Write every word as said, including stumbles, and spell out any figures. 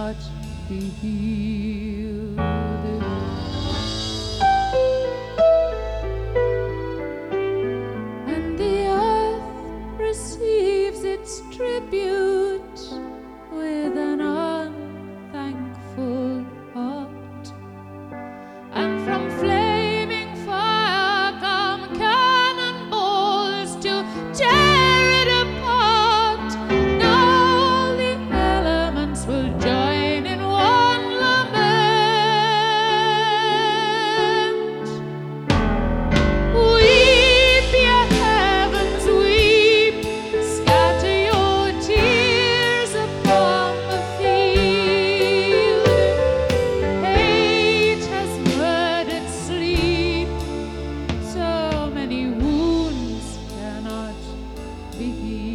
cannot be healed. And the earth receives its tribute with an unthankful heart, and from flaming fire come cannonballs to tear it apart. Now the elements will join in one lament. Weep, ye heavens, weep, scatter your tears upon the field. Hate has murdered sleep, so many wounds cannot be healed.